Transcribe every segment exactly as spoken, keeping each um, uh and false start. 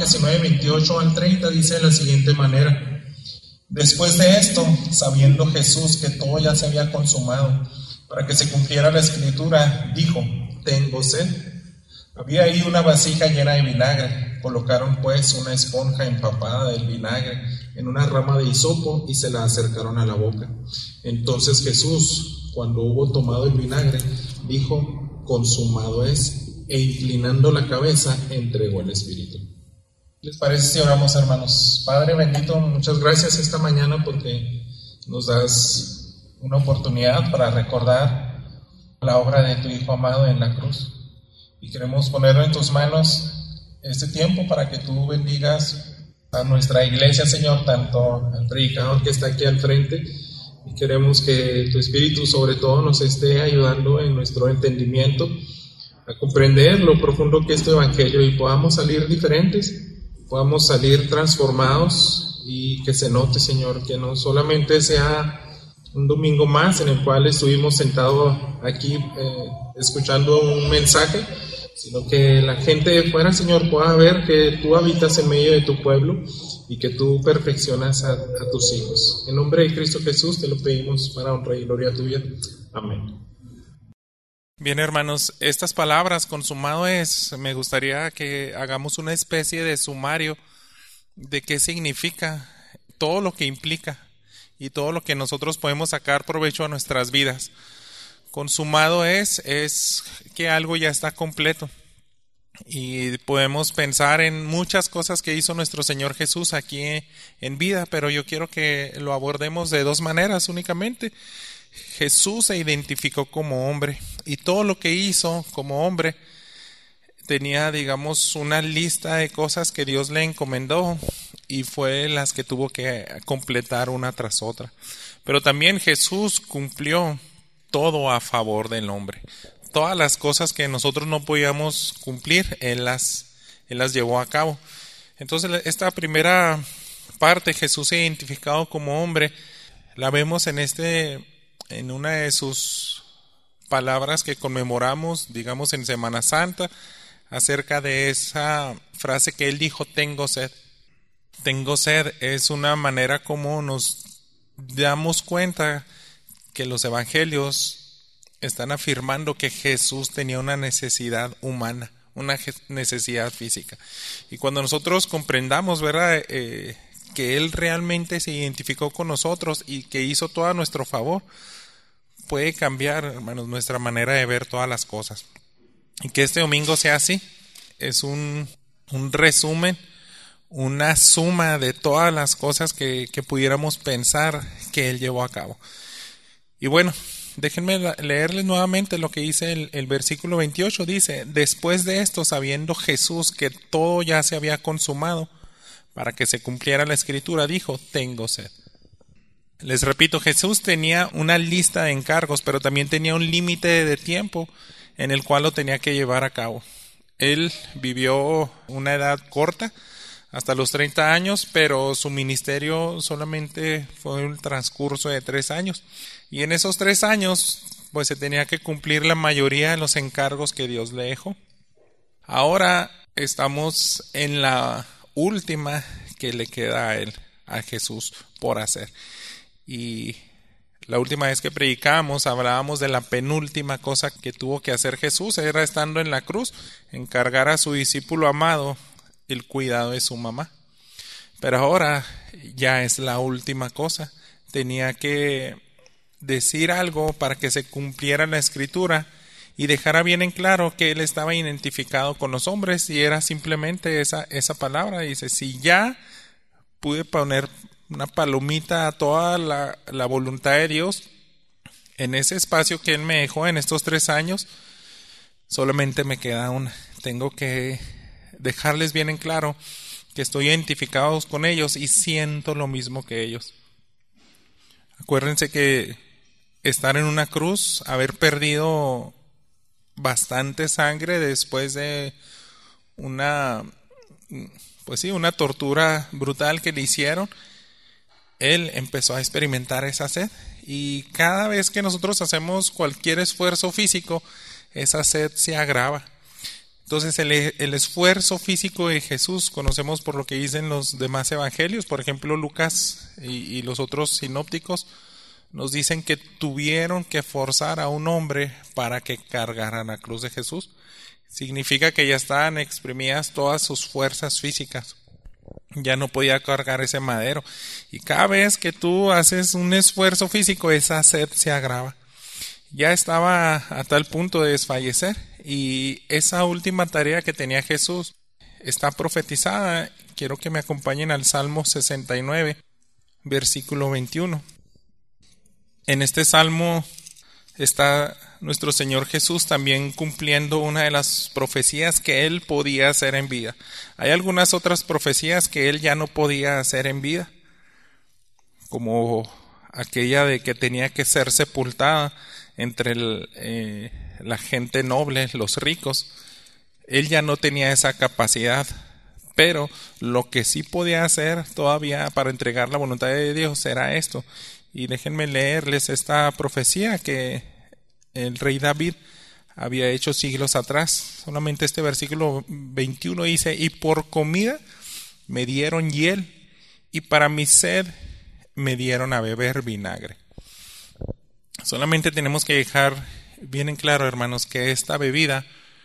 diecinueve, veintiocho al treinta, dice de la siguiente manera: después de esto, sabiendo Jesús que todo ya se había consumado, para que se cumpliera la escritura, dijo: tengo sed. Había ahí una vasija llena de vinagre. Colocaron pues una esponja empapada del vinagre en una rama de hisopo y se la acercaron a la boca. Entonces Jesús, cuando hubo tomado el vinagre, dijo: consumado es, e inclinando la cabeza, entregó el espíritu. ¿Les parece si oramos, hermanos? Padre bendito, muchas gracias esta mañana porque nos das una oportunidad para recordar la obra de tu Hijo amado en la cruz. Y queremos ponerlo en tus manos este tiempo para que tú bendigas a nuestra iglesia, Señor, tanto al predicador que está aquí al frente, y queremos que tu Espíritu sobre todo nos esté ayudando en nuestro entendimiento a comprender lo profundo que es tu evangelio y podamos salir diferentes, podamos salir transformados y que se note, Señor, que no solamente sea un domingo más en el cual estuvimos sentados aquí eh, escuchando un mensaje, sino que la gente de fuera, Señor, pueda ver que tú habitas en medio de tu pueblo y que tú perfeccionas a, a tus hijos. En nombre de Cristo Jesús te lo pedimos para honra y gloria tuya. Amén. Bien, hermanos, estas palabras, consumado es, me gustaría que hagamos una especie de sumario de qué significa, todo lo que implica y todo lo que nosotros podemos sacar provecho a nuestras vidas. Consumado es, es que algo ya está completo. Y podemos pensar en muchas cosas que hizo nuestro Señor Jesús aquí en vida, pero yo quiero que lo abordemos de dos maneras únicamente. Jesús se identificó como hombre y todo lo que hizo como hombre tenía, digamos, una lista de cosas que Dios le encomendó y fue las que tuvo que completar una tras otra. Pero también Jesús cumplió todo a favor del hombre. Todas las cosas que nosotros no podíamos cumplir, Él las, Él las llevó a cabo. Entonces, esta primera parte, Jesús identificado como hombre, la vemos en este, en una de sus palabras que conmemoramos, digamos, en Semana Santa, acerca de esa frase que Él dijo: tengo sed. Tengo sed es una manera como nos damos cuenta que los evangelios están afirmando que Jesús tenía una necesidad humana, una necesidad física. Y cuando nosotros comprendamos, ¿verdad?, eh, que Él realmente se identificó con nosotros y que hizo todo a nuestro favor, puede cambiar, hermanos, nuestra manera de ver todas las cosas. Y que este domingo sea así. Es un, un resumen, una suma de todas las cosas que, que pudiéramos pensar que Él llevó a cabo. Y bueno, déjenme leerles nuevamente lo que dice el, el versículo veintiocho. Dice: después de esto, sabiendo Jesús que todo ya se había consumado, para que se cumpliera la escritura, dijo: tengo sed. Les repito, Jesús tenía una lista de encargos, pero también tenía un límite de tiempo en el cual lo tenía que llevar a cabo. Él vivió una edad corta, hasta los treinta años, pero su ministerio solamente fue un transcurso de tres años. Y en esos tres años, pues se tenía que cumplir la mayoría de los encargos que Dios le dejó. Ahora estamos en la última que le queda a él, a Jesús, por hacer. Y la última vez que predicamos, hablábamos de la penúltima cosa que tuvo que hacer Jesús, era estando en la cruz, encargar a su discípulo amado el cuidado de su mamá. Pero ahora ya es la última cosa. Tenía que decir algo para que se cumpliera la escritura y dejara bien en claro que él estaba identificado con los hombres, y era simplemente esa, esa palabra. Dice: si ya pude poner una palomita a toda la, la voluntad de Dios en ese espacio que Él me dejó en estos tres años, solamente me queda una. Tengo que dejarles bien en claro que estoy identificado con ellos y siento lo mismo que ellos. Acuérdense que estar en una cruz, haber perdido bastante sangre después de una, pues sí, una tortura brutal que le hicieron, Él empezó a experimentar esa sed, y cada vez que nosotros hacemos cualquier esfuerzo físico, esa sed se agrava. Entonces el, el esfuerzo físico de Jesús, conocemos por lo que dicen los demás evangelios, por ejemplo Lucas y, y los otros sinópticos, nos dicen que tuvieron que forzar a un hombre para que cargara la cruz de Jesús. Significa que ya estaban exprimidas todas sus fuerzas físicas. Ya no podía cargar ese madero. Y cada vez que tú haces un esfuerzo físico, esa sed se agrava. Ya estaba a tal punto de desfallecer. Y esa última tarea que tenía Jesús está profetizada. Quiero que me acompañen al Salmo sesenta y nueve, versículo veintiuno. En este salmo está nuestro Señor Jesús también cumpliendo una de las profecías que Él podía hacer en vida. Hay algunas otras profecías que Él ya no podía hacer en vida, como aquella de que tenía que ser sepultada entre el, eh, la gente noble, los ricos. Él ya no tenía esa capacidad, pero lo que sí podía hacer todavía para entregar la voluntad de Dios era esto. Y déjenme leerles esta profecía que el rey David había hecho siglos atrás. Solamente este versículo veintiuno dice: y por comida me dieron hiel, y para mi sed me dieron a beber vinagre. Solamente tenemos que dejar bien en claro, hermanos, que esta bebida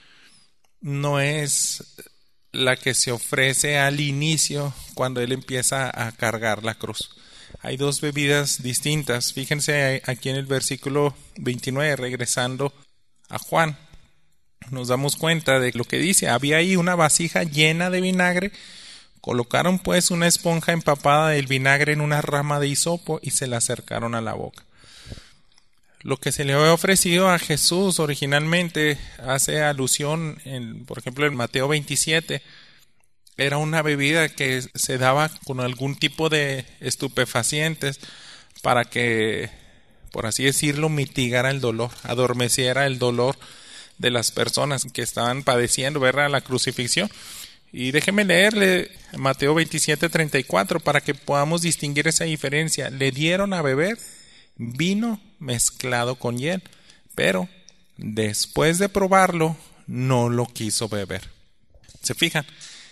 no es la que se ofrece al inicio cuando él empieza a cargar la cruz. Hay dos bebidas distintas. Fíjense aquí en el versículo veintinueve, regresando a Juan, nos damos cuenta de lo que dice: había ahí una vasija llena de vinagre. Colocaron pues una esponja empapada del vinagre en una rama de hisopo y se la acercaron a la boca. Lo que se le había ofrecido a Jesús originalmente hace alusión, en, por ejemplo, en Mateo veintisiete, era una bebida que se daba con algún tipo de estupefacientes para que, por así decirlo, mitigara el dolor, adormeciera el dolor de las personas que estaban padeciendo, ¿verdad?, la crucifixión. Y déjeme leerle Mateo veintisiete, treinta y cuatro para que podamos distinguir esa diferencia. Le dieron a beber vino mezclado con hiel, pero después de probarlo no lo quiso beber. ¿Se fijan?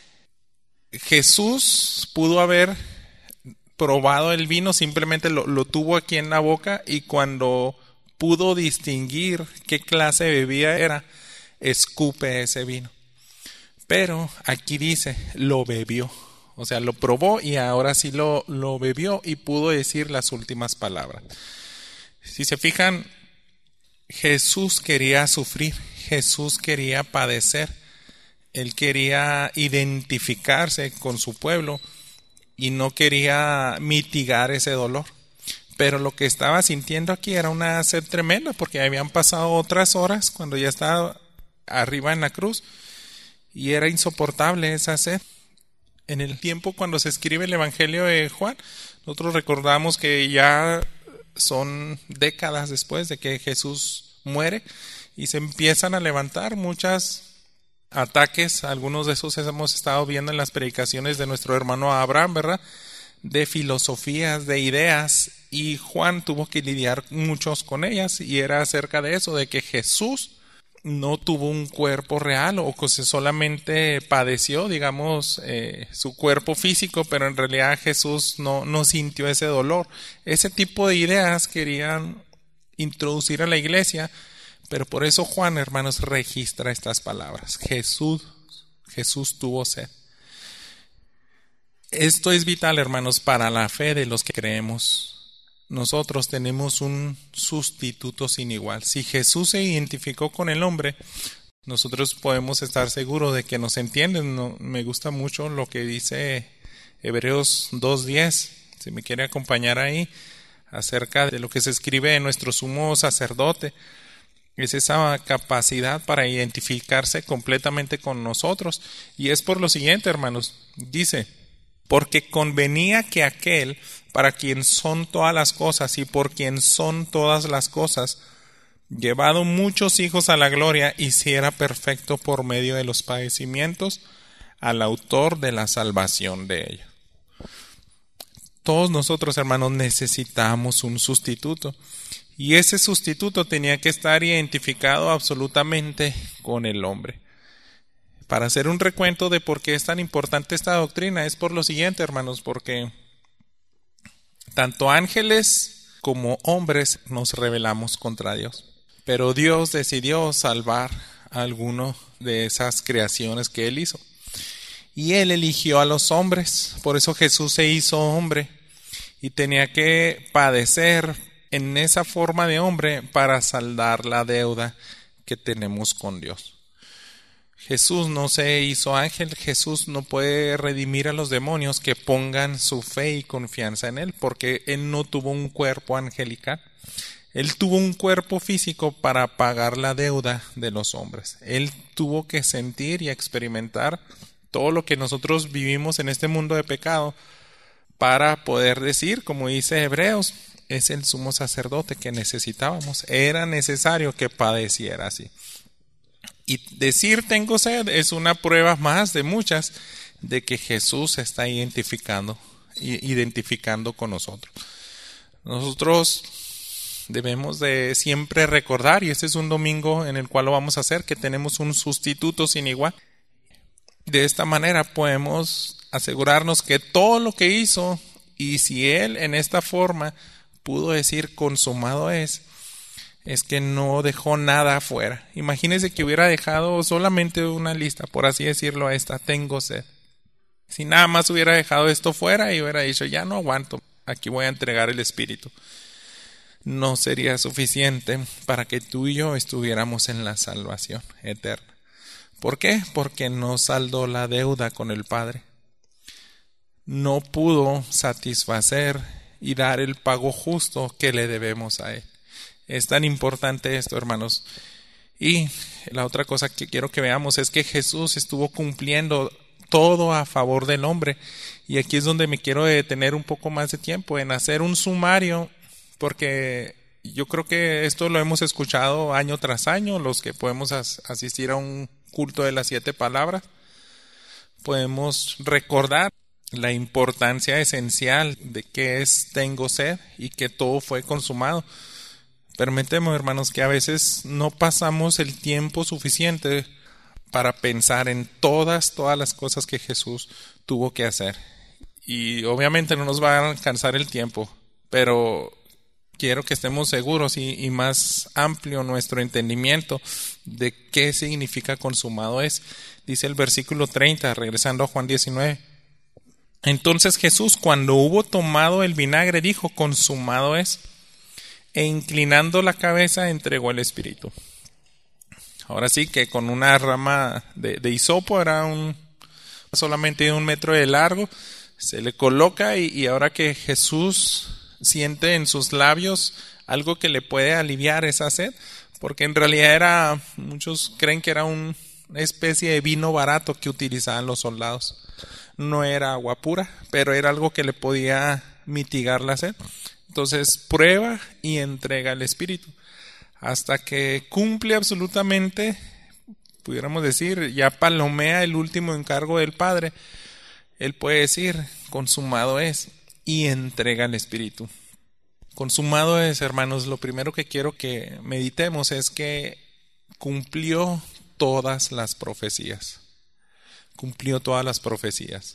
Jesús pudo haber probado el vino, simplemente lo, lo tuvo aquí en la boca, y cuando pudo distinguir qué clase de bebida era, escupe ese vino. Pero aquí dice, lo bebió. O sea, lo probó y ahora sí lo, lo bebió y pudo decir las últimas palabras. Si se fijan, Jesús quería sufrir, Jesús quería padecer, Él quería identificarse con su pueblo y no quería mitigar ese dolor. Pero lo que estaba sintiendo aquí era una sed tremenda, porque habían pasado otras horas cuando ya estaba arriba en la cruz y era insoportable esa sed. En el tiempo cuando se escribe el Evangelio de Juan, nosotros recordamos que ya son décadas después de que Jesús muere y se empiezan a levantar muchos ataques. Algunos de esos hemos estado viendo en las predicaciones de nuestro hermano Abraham, ¿verdad?, de filosofías, de ideas, y Juan tuvo que lidiar muchos con ellas, y era acerca de eso, de que Jesús no tuvo un cuerpo real, o que solamente padeció, digamos, eh, su cuerpo físico, pero en realidad Jesús no, no sintió ese dolor. Ese tipo de ideas querían introducir a la iglesia, pero por eso Juan, hermanos, registra estas palabras: Jesús, Jesús tuvo sed. Esto es vital, hermanos, para la fe de los que creemos. Nosotros tenemos un sustituto sin igual. Si Jesús se identificó con el hombre, nosotros podemos estar seguros de que nos entienden. No, me gusta mucho lo que dice Hebreos dos diez, si me quiere acompañar ahí, acerca de lo que se escribe en nuestro sumo sacerdote. Es esa capacidad para identificarse completamente con nosotros. Y es por lo siguiente, hermanos, dice: porque convenía que aquel para quien son todas las cosas y por quien son todas las cosas, llevado muchos hijos a la gloria, hiciera perfecto por medio de los padecimientos al autor de la salvación de ellos. Todos nosotros, hermanos, necesitamos un sustituto, y ese sustituto tenía que estar identificado absolutamente con el hombre. Para hacer un recuento de por qué es tan importante esta doctrina, es por lo siguiente, hermanos, porque tanto ángeles como hombres nos rebelamos contra Dios. Pero Dios decidió salvar a alguno de esas creaciones que Él hizo. Y Él eligió a los hombres, por eso Jesús se hizo hombre y tenía que padecer en esa forma de hombre para saldar la deuda que tenemos con Dios. Jesús no se hizo ángel, Jesús no puede redimir a los demonios que pongan su fe y confianza en Él, porque Él no tuvo un cuerpo angelical. Él tuvo un cuerpo físico para pagar la deuda de los hombres. Él tuvo que sentir y experimentar todo lo que nosotros vivimos en este mundo de pecado para poder decir, como dice Hebreos, es el sumo sacerdote que necesitábamos. Era necesario que padeciera así. Y decir tengo sed es una prueba más de muchas de que Jesús se está identificando, identificando con nosotros. Nosotros debemos de siempre recordar, y este es un domingo en el cual lo vamos a hacer, que tenemos un sustituto sin igual. De esta manera podemos asegurarnos que todo lo que hizo, y si Él en esta forma pudo decir consumado es, es que no dejó nada afuera. Imagínense que hubiera dejado solamente una lista, por así decirlo, a esta, tengo sed. Si nada más hubiera dejado esto fuera y hubiera dicho, ya no aguanto, aquí voy a entregar el Espíritu, no sería suficiente para que tú y yo estuviéramos en la salvación eterna. ¿Por qué? Porque no saldó la deuda con el Padre. No pudo satisfacer y dar el pago justo que le debemos a Él. Es tan importante esto, hermanos. Y la otra cosa que quiero que veamos es que Jesús estuvo cumpliendo todo a favor del hombre. Y aquí es donde me quiero detener un poco más de tiempo, en hacer un sumario, porque yo creo que esto lo hemos escuchado año tras año, los que podemos as- asistir a un culto de las siete palabras. Podemos recordar la importancia esencial de que es tengo sed y que todo fue consumado. Permíteme, hermanos, que a veces no pasamos el tiempo suficiente para pensar en todas, todas las cosas que Jesús tuvo que hacer. Y obviamente no nos va a alcanzar el tiempo, pero quiero que estemos seguros y, y más amplio nuestro entendimiento de qué significa consumado es. Dice el versículo treinta, regresando a Juan diecinueve. Entonces Jesús, cuando hubo tomado el vinagre, dijo, consumado es. E inclinando la cabeza entregó el Espíritu. Ahora sí que con una rama de, de hisopo, era un solamente un metro de largo, se le coloca y, y ahora que Jesús siente en sus labios algo que le puede aliviar esa sed, porque en realidad era, muchos creen que era un, una especie de vino barato que utilizaban los soldados. No era agua pura, pero era algo que le podía mitigar la sed. Entonces prueba y entrega el Espíritu hasta que cumple absolutamente, pudiéramos decir, ya palomea el último encargo del Padre. Él puede decir, consumado es, y entrega el Espíritu. Consumado es, hermanos, lo primero que quiero que meditemos es que cumplió todas las profecías. Cumplió todas las profecías.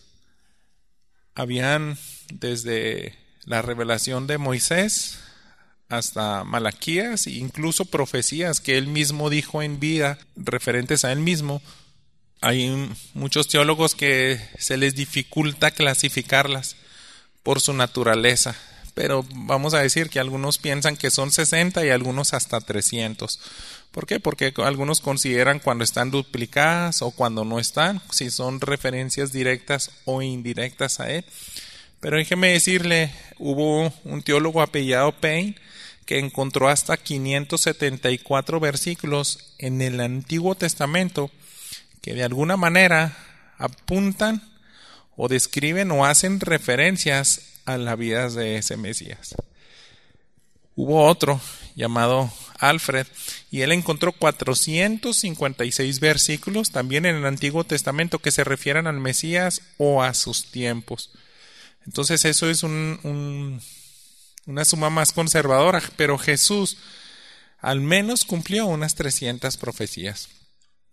Habían desde la revelación de Moisés hasta Malaquías, incluso profecías que él mismo dijo en vida referentes a él mismo. Hay muchos teólogos que se les dificulta clasificarlas por su naturaleza, pero vamos a decir que algunos piensan que son sesenta y algunos hasta trescientos. ¿Por qué? Porque algunos consideran cuando están duplicadas o cuando no están, si son referencias directas o indirectas a él. Pero déjeme decirle, hubo un teólogo apellidado Payne que encontró hasta quinientos setenta y cuatro versículos en el Antiguo Testamento que de alguna manera apuntan o describen o hacen referencias a la vida de ese Mesías. Hubo otro llamado Alfred y él encontró cuatrocientos cincuenta y seis versículos también en el Antiguo Testamento que se refieren al Mesías o a sus tiempos. Entonces eso es un, un, una suma más conservadora, pero Jesús al menos cumplió unas trescientas profecías.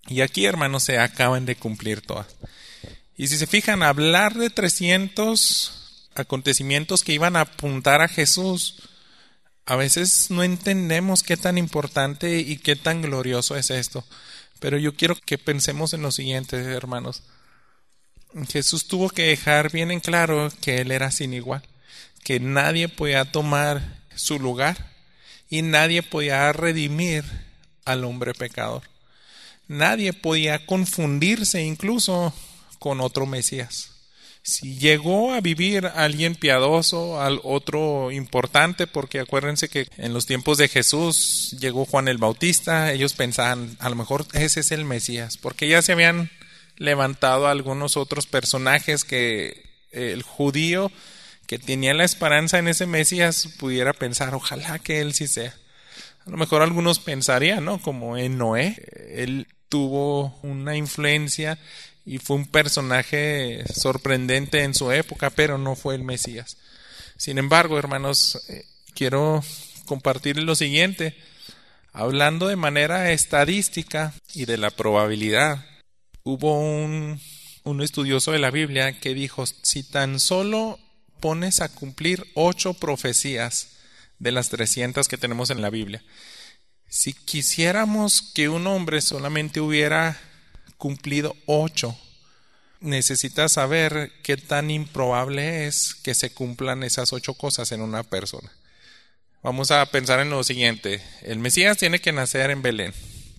Y aquí, hermanos, se acaban de cumplir todas. Y si se fijan, hablar de trescientos acontecimientos que iban a apuntar a Jesús, a veces no entendemos qué tan importante y qué tan glorioso es esto. Pero yo quiero que pensemos en lo siguiente, hermanos. Jesús tuvo que dejar bien en claro que Él era sin igual, que nadie podía tomar su lugar y nadie podía redimir al hombre pecador. Nadie podía confundirse incluso con otro Mesías. Si llegó a vivir alguien piadoso, al otro importante, porque acuérdense que en los tiempos de Jesús llegó Juan el Bautista, ellos pensaban, a lo mejor ese es el Mesías, porque ya se habían levantado algunos otros personajes que el judío que tenía la esperanza en ese Mesías pudiera pensar, ojalá que él sí sea. A lo mejor algunos pensarían, ¿no? Como en Noé, él tuvo una influencia y fue un personaje sorprendente en su época, pero no fue el Mesías. Sin embargo, hermanos, eh, quiero compartir lo siguiente. Hablando de manera estadística y de la probabilidad, hubo un, un estudioso de la Biblia que dijo, si tan solo pones a cumplir ocho profecías de las trescientas que tenemos en la Biblia, si quisiéramos que un hombre solamente hubiera cumplido ocho, necesitas saber qué tan improbable es que se cumplan esas ocho cosas en una persona. Vamos a pensar en lo siguiente. El Mesías tiene que nacer en Belén.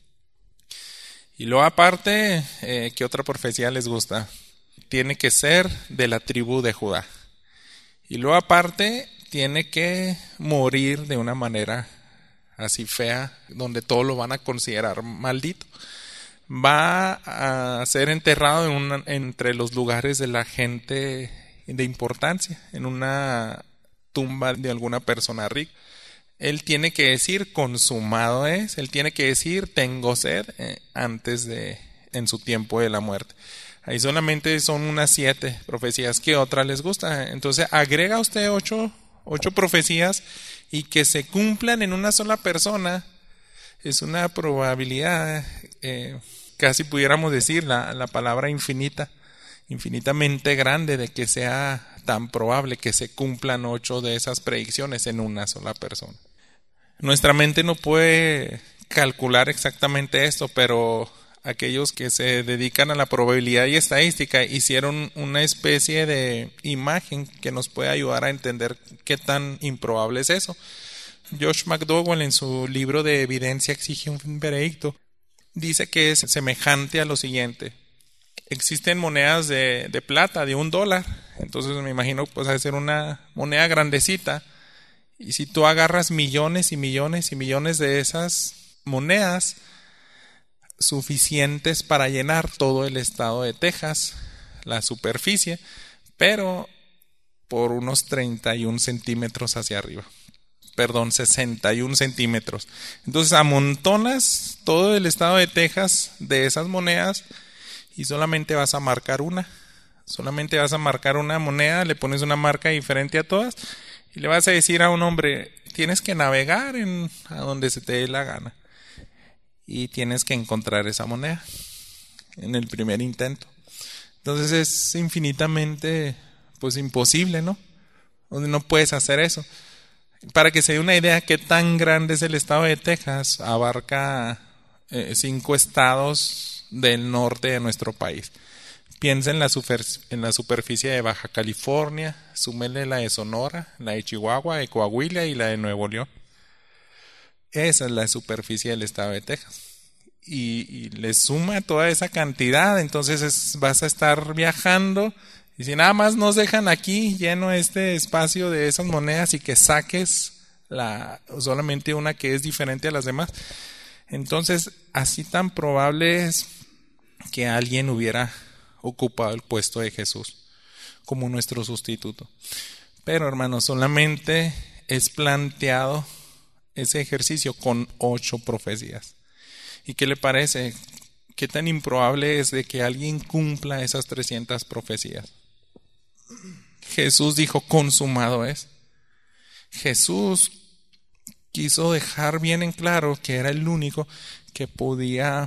Y luego aparte, eh, ¿qué otra profecía les gusta? Tiene que ser de la tribu de Judá. Y luego aparte, tiene que morir de una manera así fea, donde todos lo van a considerar maldito. Va a ser enterrado en una, entre los lugares de la gente de importancia, en una tumba de alguna persona rica. Él tiene que decir consumado es, él tiene que decir tengo sed eh, antes de, en su tiempo de la muerte. Ahí solamente son unas siete profecías. ¿Qué otra les gusta? Entonces agrega usted ocho, ocho profecías y que se cumplan en una sola persona. Es una probabilidad, eh, casi pudiéramos decir la, la palabra infinita, infinitamente grande de que sea tan probable que se cumplan ocho de esas predicciones en una sola persona. Nuestra mente no puede calcular exactamente esto, pero aquellos que se dedican a la probabilidad y estadística hicieron una especie de imagen que nos puede ayudar a entender qué tan improbable es eso. Josh McDowell, en su libro de Evidencia exige un veredicto, dice que es semejante a lo siguiente. Existen monedas de, de plata de un dólar, entonces me imagino pues a ser una moneda grandecita, y si tú agarras millones y millones y millones de esas monedas suficientes para llenar todo el estado de Texas, la superficie, pero por unos treinta y un centímetros hacia arriba. Perdón, sesenta y un centímetros. Entonces amontonas todo el estado de Texas de esas monedas y solamente vas a marcar una. Solamente vas a marcar una moneda, le pones una marca diferente a todas y le vas a decir a un hombre, tienes que navegar en, a donde se te dé la gana y tienes que encontrar esa moneda en el primer intento. Entonces es infinitamente pues imposible, ¿no? No puedes hacer eso. Para que se dé una idea qué tan grande es el estado de Texas, abarca eh, cinco estados del norte de nuestro país. Piensa en la, super, en la superficie de Baja California, súmele la de Sonora, la de Chihuahua, de Coahuila y la de Nuevo León. Esa es la superficie del estado de Texas. Y, y le suma toda esa cantidad, entonces es, vas a estar viajando. Y si nada más nos dejan aquí lleno este espacio de esas monedas y que saques la, solamente una que es diferente a las demás, entonces así tan probable es que alguien hubiera ocupado el puesto de Jesús como nuestro sustituto. Pero hermanos, solamente es planteado ese ejercicio con ocho profecías. ¿Y qué le parece? ¿Qué tan improbable es de que alguien cumpla esas trescientas profecías? Jesús dijo, consumado es. Jesús quiso dejar bien en claro que era el único que podía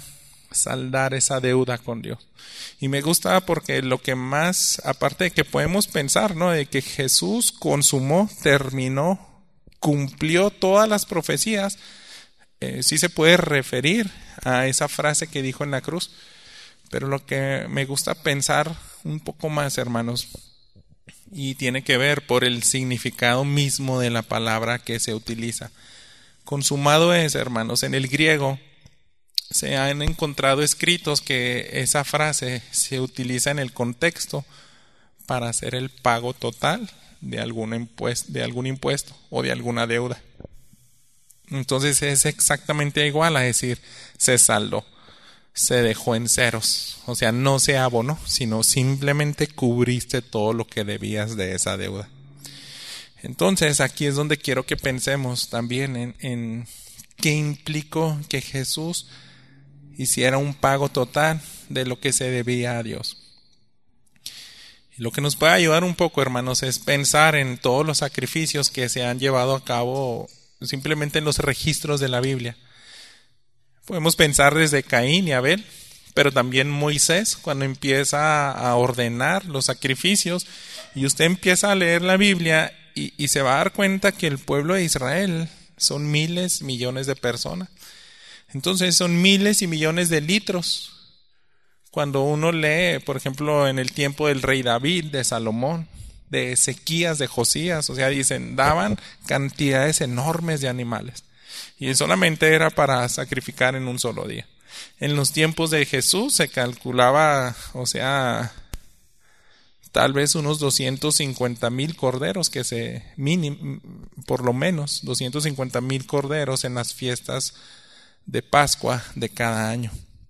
saldar esa deuda con Dios. Y me gusta porque lo que más, aparte de que podemos pensar, ¿no? De que Jesús consumó, terminó, cumplió todas las profecías, eh, sí se puede referir a esa frase que dijo en la cruz. Pero lo que me gusta pensar un poco más, hermanos, y tiene que ver por el significado mismo de la palabra que se utiliza. Consumado es, hermanos, en el griego se han encontrado escritos que esa frase se utiliza en el contexto para hacer el pago total de algún impuesto, de algún impuesto o de alguna deuda. Entonces es exactamente igual a decir se saldó, se dejó en ceros, o sea, no se abonó, sino simplemente cubriste todo lo que debías de esa deuda. Entonces aquí es donde quiero que pensemos también en, en qué implicó que Jesús hiciera un pago total de lo que se debía a Dios. Y lo que nos puede ayudar un poco, hermanos, es pensar en todos los sacrificios que se han llevado a cabo simplemente en los registros de la Biblia. Podemos pensar desde Caín y Abel, pero también Moisés, cuando empieza a ordenar los sacrificios, y usted empieza a leer la Biblia y, y se va a dar cuenta que el pueblo de Israel son miles, millones de personas. Entonces son miles y millones de litros. Cuando uno lee, por ejemplo, en el tiempo del rey David, de Salomón, de Ezequías, de Josías, o sea, dicen, daban cantidades enormes de animales. Y solamente era para sacrificar en un solo día. En los tiempos de Jesús se calculaba, o sea, tal vez unos doscientos cincuenta mil corderos, que se, mínimo, por lo menos, doscientos cincuenta mil corderos en las fiestas de Pascua de cada año.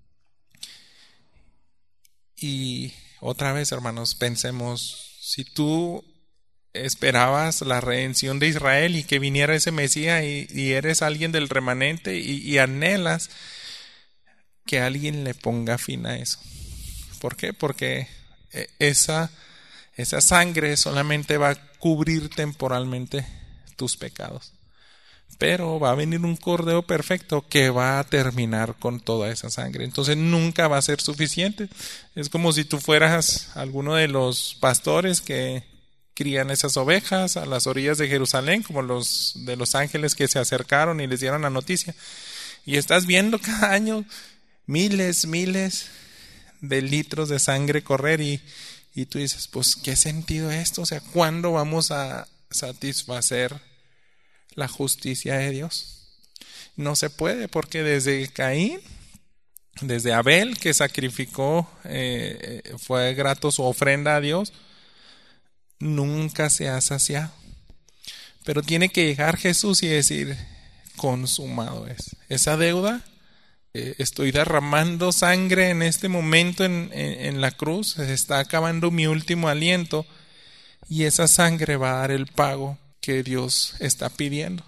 Y otra vez, hermanos, pensemos, si tú esperabas la redención de Israel y que viniera ese Mesías y, y eres alguien del remanente y, y anhelas que alguien le ponga fin a eso. ¿Por qué? Porque esa, esa sangre solamente va a cubrir temporalmente tus pecados. Pero va a venir un cordero perfecto que va a terminar con toda esa sangre. Entonces nunca va a ser suficiente. Es como si tú fueras alguno de los pastores que crían esas ovejas a las orillas de Jerusalén, como los de los ángeles que se acercaron y les dieron la noticia. Y estás viendo cada año miles, miles de litros de sangre correr y, y tú dices, pues, ¿qué sentido esto? O sea, ¿cuándo vamos a satisfacer la justicia de Dios? No se puede, porque desde Caín, desde Abel, que sacrificó, eh, fue grato su ofrenda a Dios, nunca se ha saciado. Pero tiene que llegar Jesús y decir, consumado es. Esa deuda, eh, estoy derramando sangre en este momento en, en, en la cruz, se está acabando mi último aliento, y esa sangre va a dar el pago que Dios está pidiendo.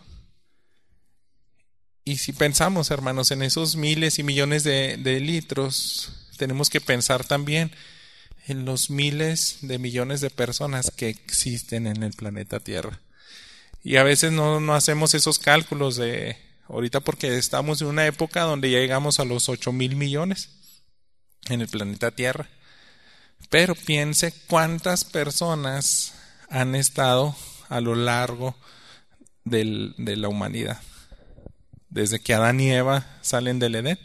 Y si pensamos, hermanos, en esos miles y millones de, de litros, tenemos que pensar también en los miles de millones de personas que existen en el planeta Tierra. Y a veces no, no hacemos esos cálculos de ahorita, porque estamos en una época donde ya llegamos a los ocho mil millones en el planeta Tierra. Pero piense cuántas personas han estado a lo largo del, de la humanidad, desde que Adán y Eva salen del Edén.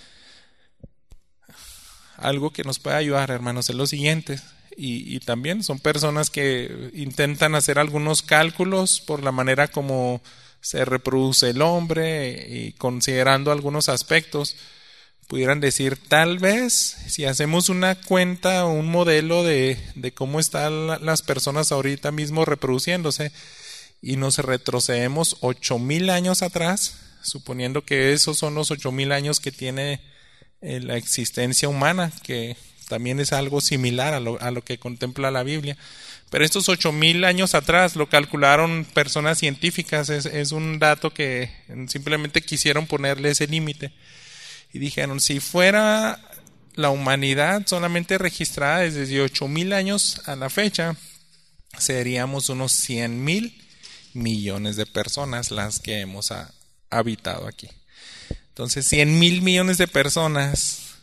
Algo que nos puede ayudar, hermanos, es lo siguiente, y, y también son personas que intentan hacer algunos cálculos por la manera como se reproduce el hombre, y considerando algunos aspectos, pudieran decir, tal vez, si hacemos una cuenta o un modelo de, de cómo están las personas ahorita mismo reproduciéndose, y nos retrocedemos ocho mil años atrás, suponiendo que esos son los ocho mil años que tiene eh, la existencia humana, que también es algo similar a lo, a lo que contempla la Biblia. Pero estos ocho mil años atrás lo calcularon personas científicas, es, es un dato que simplemente quisieron ponerle ese límite. Y dijeron, si fuera la humanidad solamente registrada desde ocho mil años a la fecha, seríamos unos cien mil millones de personas las que hemos a, habitado aquí. Entonces, cien mil millones de personas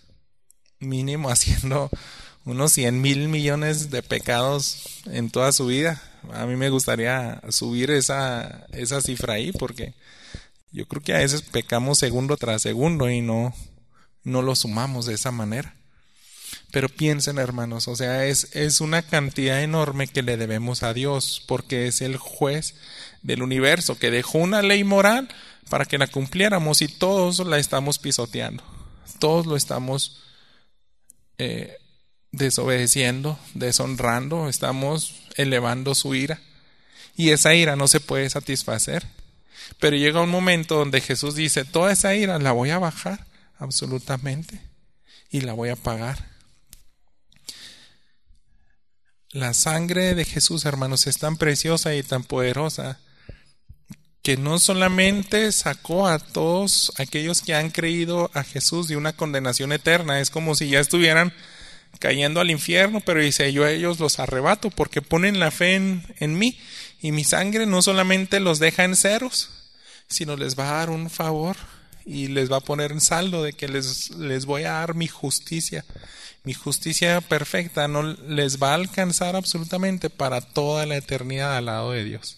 mínimo haciendo unos cien mil millones de pecados en toda su vida. A mí me gustaría subir esa, esa cifra ahí, porque yo creo que a veces pecamos segundo tras segundo y no, no lo sumamos de esa manera. Pero piensen, hermanos, o sea, es, es una cantidad enorme que le debemos a Dios, porque es el juez del universo, que dejó una ley moral para que la cumpliéramos, y todos la estamos pisoteando, todos lo estamos eh, desobedeciendo, deshonrando, estamos elevando su ira, y esa ira no se puede satisfacer. Pero llega un momento donde Jesús dice: toda esa ira la voy a bajar absolutamente y la voy a pagar. La sangre de Jesús, hermanos, es tan preciosa y tan poderosa que no solamente sacó a todos aquellos que han creído a Jesús de una condenación eterna. Es como si ya estuvieran cayendo al infierno, pero dice: yo a ellos los arrebato porque ponen la fe en, en mí, y mi sangre no solamente los deja en ceros, sino les va a dar un favor y les va a poner en saldo de que les, les voy a dar mi justicia. Mi justicia perfecta no les va a alcanzar absolutamente para toda la eternidad al lado de Dios.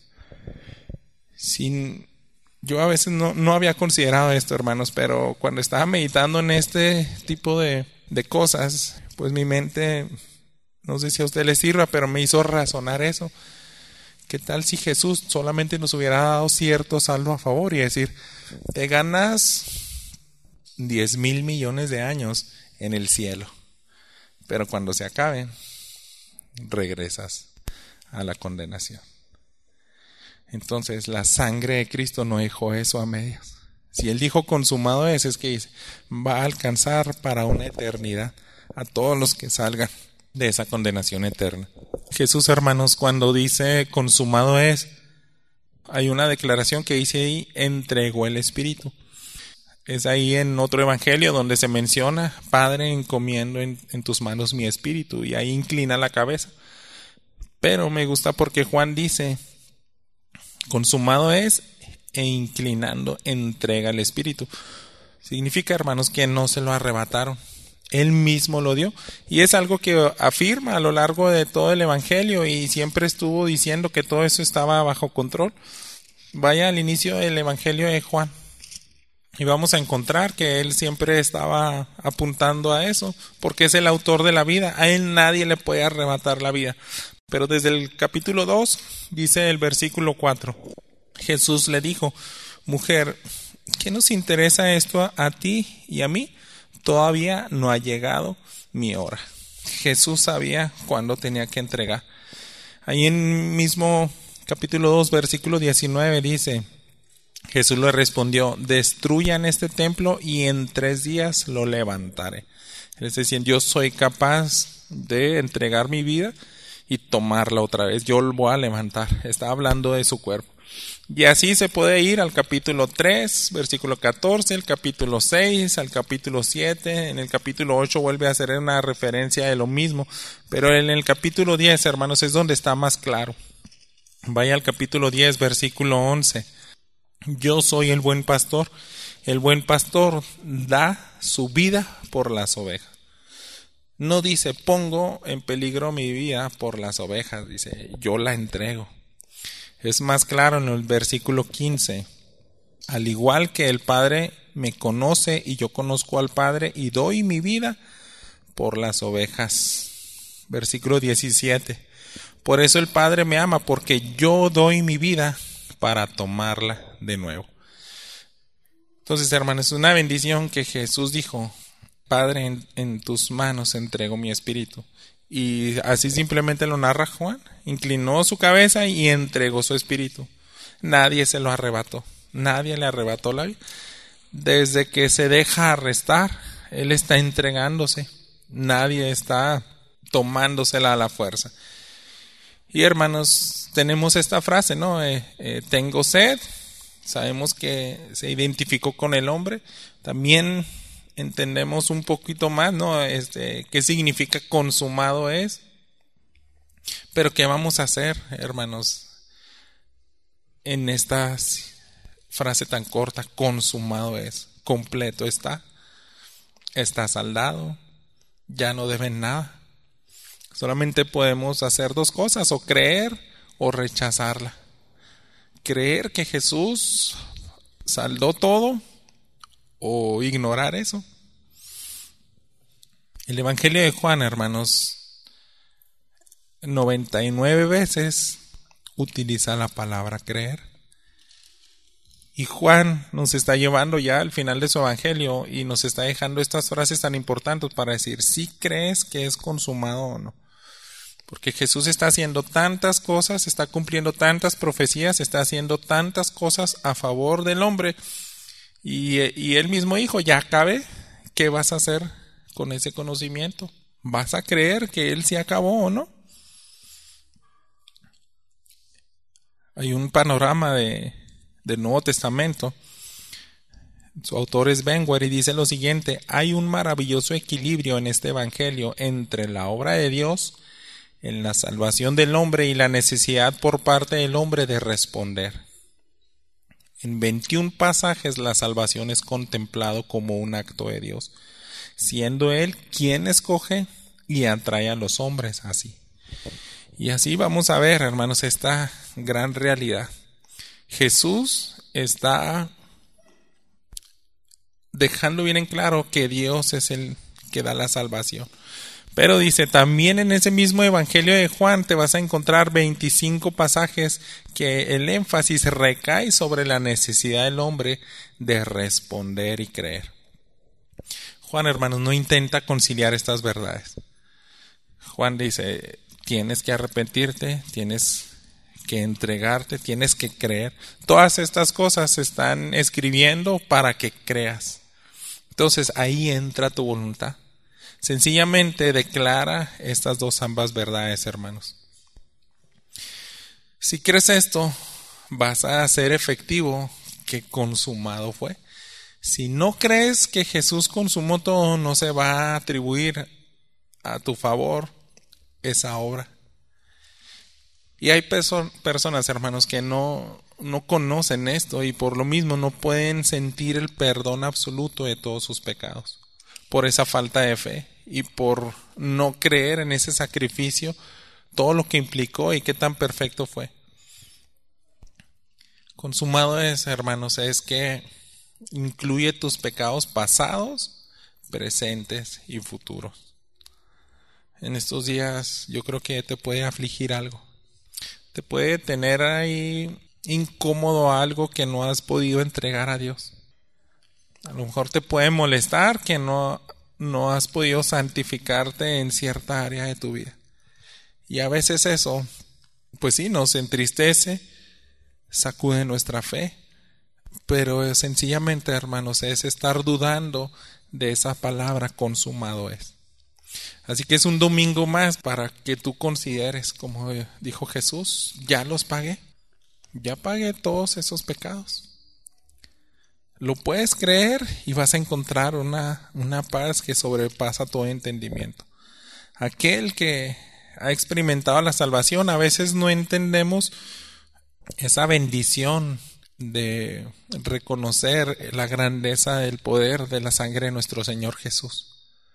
Sin, yo a veces no, no había considerado esto, hermanos, pero cuando estaba meditando en este tipo de, de cosas, pues mi mente, no sé si a usted le sirva, pero me hizo razonar eso. ¿Qué tal si Jesús solamente nos hubiera dado cierto saldo a favor y decir: te ganas diez mil millones de años en el cielo, pero cuando se acaben, regresas a la condenación? Entonces, la sangre de Cristo no dejó eso a medias. Si Él dijo consumado es, es que dice, va a alcanzar para una eternidad a todos los que salgan de esa condenación eterna. Jesús, hermanos, cuando dice consumado es, hay una declaración que dice ahí: entregó el Espíritu. Es ahí en otro evangelio donde se menciona: Padre, encomiendo en, en tus manos mi espíritu, y ahí inclina la cabeza. Pero me gusta porque Juan dice: consumado es, e inclinando entrega el espíritu. Significa, hermanos, que no se lo arrebataron, Él mismo lo dio, y es algo que afirma a lo largo de todo el evangelio, y siempre estuvo diciendo que todo eso estaba bajo control. Vaya al inicio del evangelio de Juan y vamos a encontrar que él siempre estaba apuntando a eso, porque es el autor de la vida. A él nadie le puede arrebatar la vida. Pero desde el capítulo dos, dice el versículo cuatro, Jesús le dijo: mujer, ¿qué nos interesa esto a, a ti y a mí? Todavía no ha llegado mi hora. Jesús sabía cuándo tenía que entregar. Ahí en mismo capítulo dos, versículo diecinueve dice: Jesús le respondió: destruyan este templo y en tres días lo levantaré. Es decir, yo soy capaz de entregar mi vida y tomarla otra vez. Yo lo voy a levantar. Está hablando de su cuerpo. Y así se puede ir al capítulo tres, versículo catorce, el capítulo seis, al capítulo siete. En el capítulo ocho vuelve a hacer una referencia de lo mismo. Pero en el capítulo diez, hermanos, es donde está más claro. Vaya al capítulo diez, versículo once. Yo soy el buen pastor. El buen pastor da su vida por las ovejas. No dice pongo en peligro mi vida por las ovejas, dice yo la entrego. Es más claro en el versículo quince. Al igual que el Padre me conoce y yo conozco al Padre y doy mi vida por las ovejas. Versículo diecisiete. Por eso el Padre me ama, porque yo doy mi vida para tomarla de nuevo. Entonces, hermanos, es una bendición que Jesús dijo: Padre, en, en tus manos entrego mi espíritu. Y así simplemente lo narra Juan. Inclinó su cabeza y entregó su espíritu. Nadie se lo arrebató. Nadie le arrebató la vida. Desde que se deja arrestar, Él está entregándose. Nadie está tomándosela a la fuerza. Y hermanos, tenemos esta frase, ¿no? Eh, eh, tengo sed. Sabemos que se identificó con el hombre. También entendemos un poquito más, ¿no? Este, qué significa consumado es. Pero ¿qué vamos a hacer, hermanos, en esta frase tan corta? Consumado es. Completo está. Está saldado. ya no deben nada. Solamente podemos hacer dos cosas, o creer o rechazarla. Creer que Jesús saldó todo o ignorar eso. El Evangelio de Juan, hermanos, noventa y nueve veces utiliza la palabra creer. Y Juan nos está llevando ya al final de su Evangelio y nos está dejando estas frases tan importantes para decir si crees que es consumado o no. Porque Jesús está haciendo tantas cosas, está cumpliendo tantas profecías, está haciendo tantas cosas a favor del hombre. Y, y él mismo dijo, ya acabe, ¿qué vas a hacer con ese conocimiento? ¿Vas a creer que él sí acabó o no? Hay un panorama de, del Nuevo Testamento. Su autor es Benguer y dice lo siguiente: hay un maravilloso equilibrio en este evangelio entre la obra de Dios en la salvación del hombre y la necesidad por parte del hombre de responder. En veintiún pasajes la salvación es contemplado como un acto de Dios, siendo Él quien escoge y atrae a los hombres así. Y así vamos a ver, hermanos, esta gran realidad. Jesús está dejando bien en claro que Dios es el que da la salvación. Pero dice, también en ese mismo Evangelio de Juan te vas a encontrar veinticinco pasajes que el énfasis recae sobre la necesidad del hombre de responder y creer. Juan, hermanos, no intenta conciliar estas verdades. Juan dice, tienes que arrepentirte, tienes que entregarte, tienes que creer. Todas estas cosas se están escribiendo para que creas. Entonces ahí entra tu voluntad. Sencillamente declara estas dos ambas verdades, hermanos. Si crees esto, vas a hacer efectivo que consumado fue. Si no crees que Jesús consumó todo, no se va a atribuir a tu favor esa obra. Y hay perso- personas, hermanos, que no, no conocen esto y por lo mismo no pueden sentir el perdón absoluto de todos sus pecados. Por esa falta de fe y por no creer en ese sacrificio, todo lo que implicó y qué tan perfecto fue. Consumado es, hermanos, es que incluye tus pecados pasados, presentes y futuros. En estos días yo creo que te puede afligir algo. Te puede tener ahí incómodo algo que no has podido entregar a Dios. A lo mejor te puede molestar que no, no has podido santificarte en cierta área de tu vida. Y a veces eso, pues sí, nos entristece, sacude nuestra fe. Pero sencillamente, hermanos, es estar dudando de esa palabra consumado es. Así que es un domingo más para que tú consideres, como dijo Jesús, ya los pagué. Ya pagué todos esos pecados. Lo puedes creer y vas a encontrar una, una paz que sobrepasa todo entendimiento. Aquel que ha experimentado la salvación, a veces no entendemos esa bendición de reconocer la grandeza del poder de la sangre de nuestro Señor Jesús.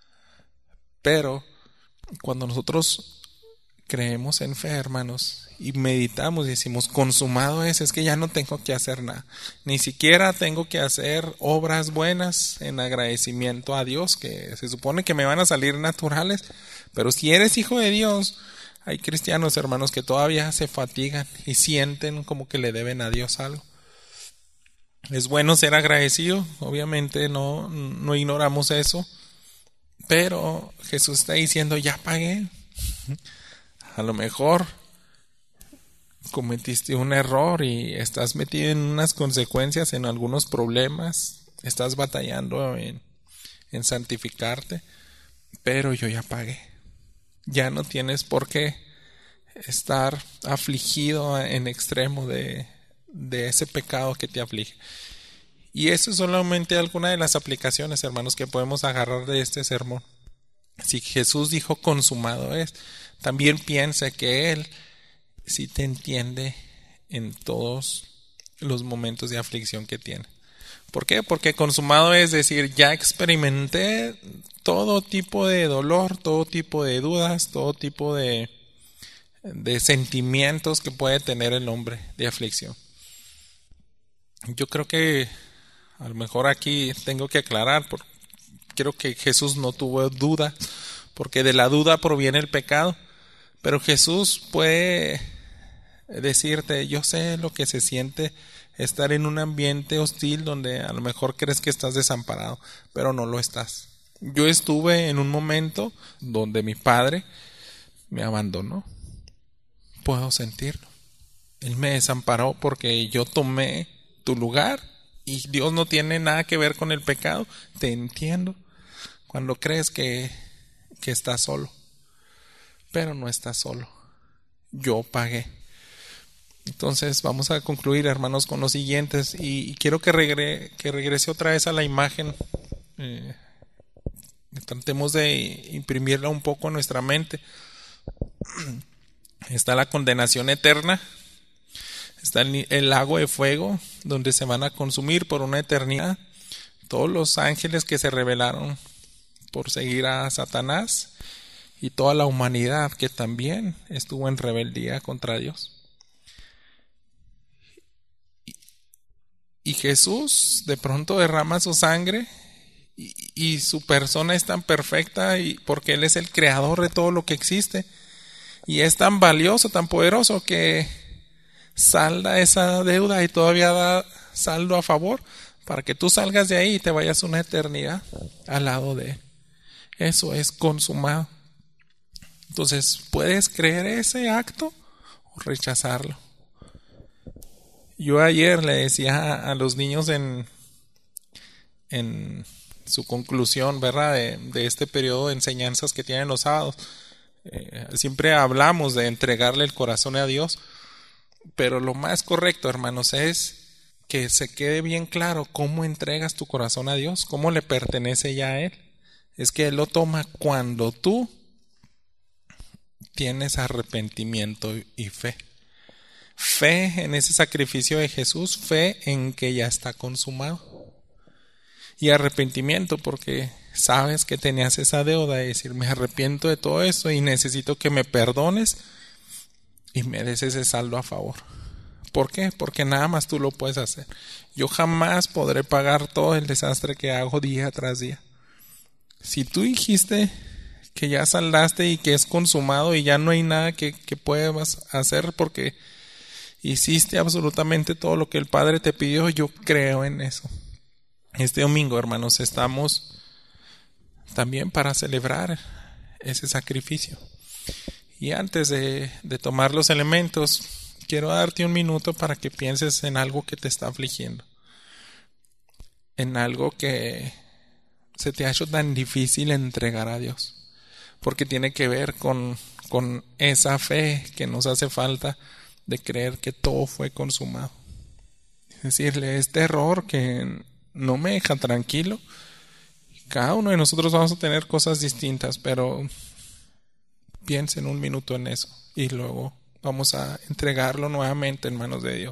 Pero cuando nosotros creemos en fe, hermanos, y meditamos y decimos, consumado es, es que ya no tengo que hacer nada. Ni siquiera tengo que hacer obras buenas en agradecimiento a Dios, que se supone que me van a salir naturales. Pero si eres hijo de Dios, hay cristianos, hermanos, que todavía se fatigan y sienten como que le deben a Dios algo. Es bueno ser agradecido, obviamente no, no ignoramos eso. Pero Jesús está diciendo, ya pagué. A lo mejor cometiste un error y estás metido en unas consecuencias, en algunos problemas, estás batallando en, en santificarte, pero yo ya pagué. Ya no tienes por qué estar afligido en extremo de, de ese pecado que te aflige. Y eso es solamente alguna de las aplicaciones, hermanos, que podemos agarrar de este sermón. Si Jesús dijo consumado es, también piensa que Él sí te entiende en todos los momentos de aflicción que tiene. ¿Por qué? Porque consumado es decir, ya experimenté todo tipo de dolor, todo tipo de dudas, todo tipo de, de sentimientos que puede tener el hombre de aflicción. Yo creo que a lo mejor aquí tengo que aclarar, porque creo que Jesús no tuvo duda, porque de la duda proviene el pecado, pero Jesús puede decirte, yo sé lo que se siente estar en un ambiente hostil donde a lo mejor crees que estás desamparado, pero no lo estás. Yo estuve en un momento donde mi padre me abandonó. Puedo sentirlo. Él me desamparó porque yo tomé tu lugar y Dios no tiene nada que ver con el pecado. Te entiendo cuando crees que, que estás solo, pero no estás solo. Yo pagué. Entonces vamos a concluir, hermanos, con los siguientes y, y quiero que, regre, que regrese otra vez a la imagen. Eh, tratemos de imprimirla un poco en nuestra mente. Está la condenación eterna, está el, el lago de fuego donde se van a consumir por una eternidad todos los ángeles que se rebelaron por seguir a Satanás y toda la humanidad que también estuvo en rebeldía contra Dios. Y Jesús de pronto derrama su sangre y, y su persona es tan perfecta y porque Él es el creador de todo lo que existe y es tan valioso, tan poderoso que salda esa deuda y todavía da saldo a favor para que tú salgas de ahí y te vayas una eternidad al lado de Él. Eso es consumado. Entonces, ¿puedes creer ese acto o rechazarlo? Yo ayer le decía a los niños en, en su conclusión, ¿verdad?, de, de este periodo de enseñanzas que tienen los sábados. Eh, siempre hablamos de entregarle el corazón a Dios, pero lo más correcto, hermanos, es que se quede bien claro cómo entregas tu corazón a Dios, cómo le pertenece ya a Él. Es que Él lo toma cuando tú tienes arrepentimiento y fe. Fe en ese sacrificio de Jesús, fe en que ya está consumado. Y arrepentimiento porque sabes que tenías esa deuda de decir, me arrepiento de todo eso y necesito que me perdones y me des ese saldo a favor. ¿Por qué? Porque nada más tú lo puedes hacer. Yo jamás podré pagar todo el desastre que hago día tras día. Si tú dijiste que ya saldaste y que es consumado y ya no hay nada que, que puedas hacer porque hiciste absolutamente todo lo que el Padre te pidió, yo creo en eso. Este domingo, hermanos, estamos también para celebrar ese sacrificio. Y antes de, de tomar los elementos, quiero darte un minuto para que pienses en algo que te está afligiendo. En algo que se te ha hecho tan difícil entregar a Dios. Porque tiene que ver con, con esa fe que nos hace falta de creer que todo fue consumado. Es decirle, este error que no me deja tranquilo. Cada uno de nosotros vamos a tener cosas distintas, pero piensa en un minuto en eso y luego vamos a entregarlo nuevamente en manos de Dios.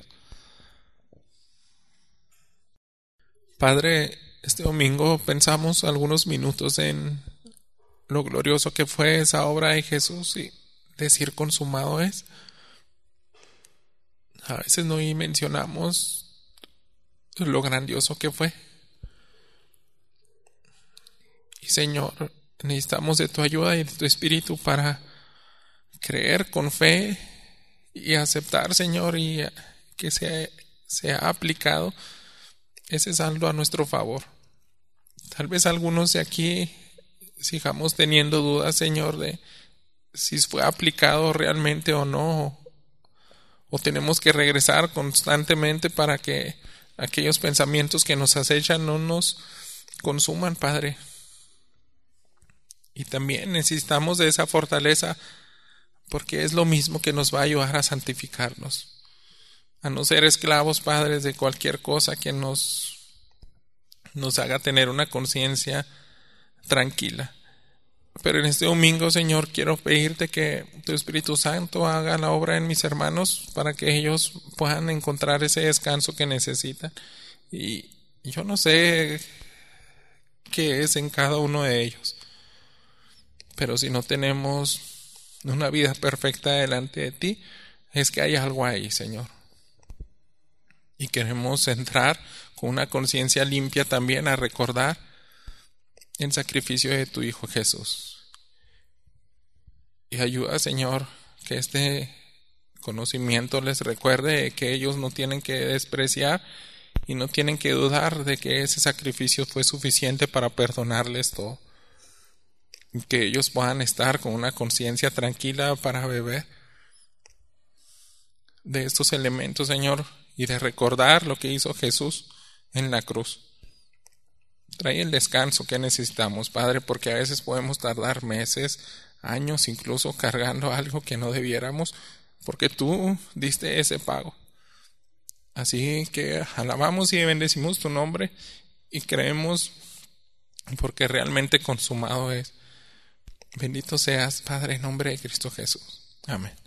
Padre, este domingo pensamos algunos minutos en lo glorioso que fue esa obra de Jesús y decir consumado es. A veces no mencionamos lo grandioso que fue. Y Señor, necesitamos de tu ayuda y de tu espíritu para creer con fe y aceptar, Señor, y que se, se ha aplicado ese saldo a nuestro favor. Tal vez algunos de aquí sigamos teniendo dudas, Señor, de si fue aplicado realmente o no, o tenemos que regresar constantemente para que aquellos pensamientos que nos acechan no nos consuman, Padre. Y también necesitamos de esa fortaleza porque es lo mismo que nos va a ayudar a santificarnos, a no ser esclavos, Padres, de cualquier cosa que nos, nos haga tener una conciencia tranquila. Pero en este domingo, Señor, quiero pedirte que tu Espíritu Santo haga la obra en mis hermanos para que ellos puedan encontrar ese descanso que necesitan y, Yo no sé qué es en cada uno de ellos, pero si no tenemos una vida perfecta delante de ti, es que hay algo ahí, Señor. Y queremos entrar con una conciencia limpia también a recordar el sacrificio de tu Hijo Jesús. Y ayuda, Señor, que este conocimiento les recuerde que ellos no tienen que despreciar y no tienen que dudar de que ese sacrificio fue suficiente para perdonarles todo. Y que ellos puedan estar con una conciencia tranquila para beber de estos elementos, Señor, y de recordar lo que hizo Jesús en la cruz. Trae el descanso que necesitamos, Padre, porque a veces podemos tardar meses, años, incluso cargando algo que no debiéramos, porque tú diste ese pago. Así que alabamos y bendecimos tu nombre y creemos porque realmente consumado es. Bendito seas, Padre, en nombre de Cristo Jesús. Amén.